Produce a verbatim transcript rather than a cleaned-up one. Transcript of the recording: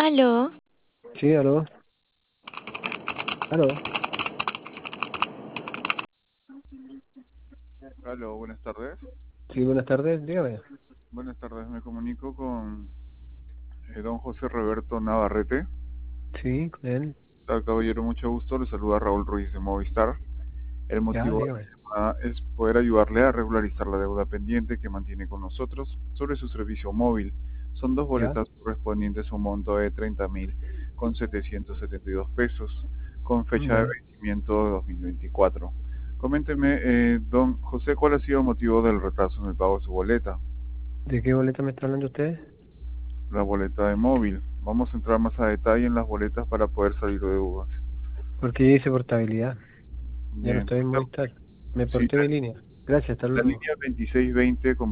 Aló, Sí, aló, aló. Aló, buenas tardes. Sí, buenas tardes, dígame. Buenas tardes, me comunico con eh, don José Roberto Navarrete. Sí, con él. Al caballero, mucho gusto. Le saluda Raúl Ruiz de Movistar. El Ya, motivo de dígame. la llamada es poder ayudarle a regularizar la deuda pendiente que mantiene con nosotros sobre su servicio móvil. Son dos Ya, boletas correspondientes a un monto de treinta mil con setecientos setenta y dos pesos, con fecha de ya. vencimiento de dos mil veinticuatro. Coménteme, eh, don José, ¿cuál ha sido el motivo del retraso en el pago de su boleta? ¿De qué boleta me está hablando usted? La boleta de móvil. Vamos a entrar más a detalle en las boletas para poder salir de dudas. Porque yo hice portabilidad. Ya no Bien. estoy en Movistar. Me Sí, porté la, mi línea. Gracias, hasta la luego. línea veintiséis veinte con